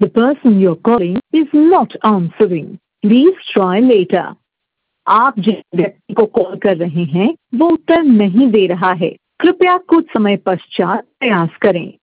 The person you're calling is not answering. Please try later. आप जिस व्यक्ति को कॉल कर रहे हैं वो उत्तर नहीं दे रहा है। कृपया कुछ समय पश्चात प्रयास करें।